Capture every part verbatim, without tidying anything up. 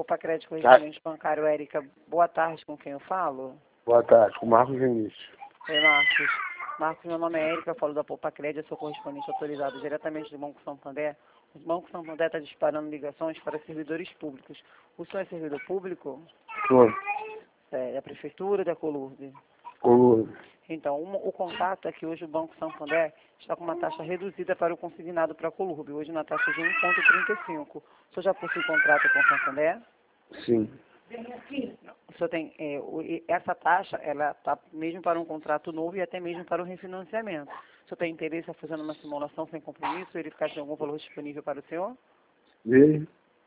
Poupa Crédito Correspondente Bancário, Érica. Boa tarde, com quem eu falo? Boa tarde, com Marcos Vinícius. Oi, Marcos. Marcos, meu nome é Érica, eu falo da Poupa Crédito, eu sou correspondente autorizado diretamente do Banco Santander. O Banco Santander está disparando ligações para servidores públicos. O senhor é servidor público? Sou. É, da Prefeitura, da Colurbe? Coluna. Então, uma, o contato é que hoje o Banco Santander está com uma taxa reduzida para o consignado para a Colurbe, hoje na taxa de um vírgula trinta e cinco. O senhor já possui contrato com o Santander? Sim. O senhor tem, é, o, essa taxa, ela está mesmo para um contrato novo e até mesmo para o refinanciamento. O senhor tem interesse em fazer uma simulação sem compromisso, verificar se tem algum valor disponível para o senhor? Vê?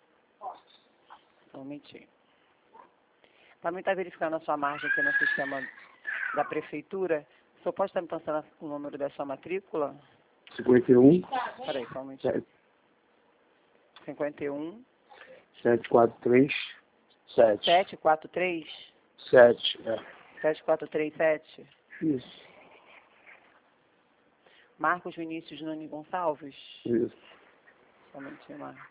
Só um momentinho. Também está verificando a sua margem aqui no sistema da Prefeitura. O senhor pode estar me passando o número da sua matrícula? cinquenta e um. Peraí, só um momentinho. cinquenta e um. sete quatro três. sete. sete quatro três? sete, é. sete quatro três sete? Isso. Marcos Vinícius Nunes Gonçalves? Isso. Somente Marcos.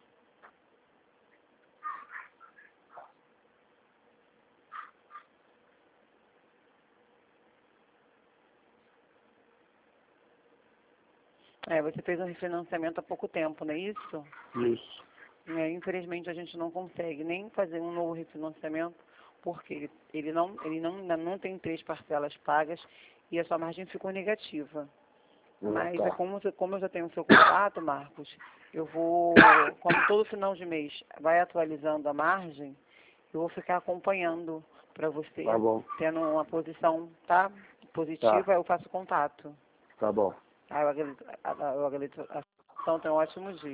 É, você fez um refinanciamento há pouco tempo, não é isso? Isso. É, infelizmente a gente não consegue nem fazer um novo refinanciamento, porque ele, ele, não, ele não, ainda não tem três parcelas pagas e a sua margem ficou negativa. Mas é tá. como, você- como eu já tenho o seu contato, Marcos, eu vou, como todo final de mês vai atualizando a margem, eu vou ficar acompanhando para você, Tá bom. tendo uma posição, tá, positiva, Tá. eu faço contato. Tá bom. Ah, eu agradeço, eu agradeço a atenção, tenha um ótimo dia.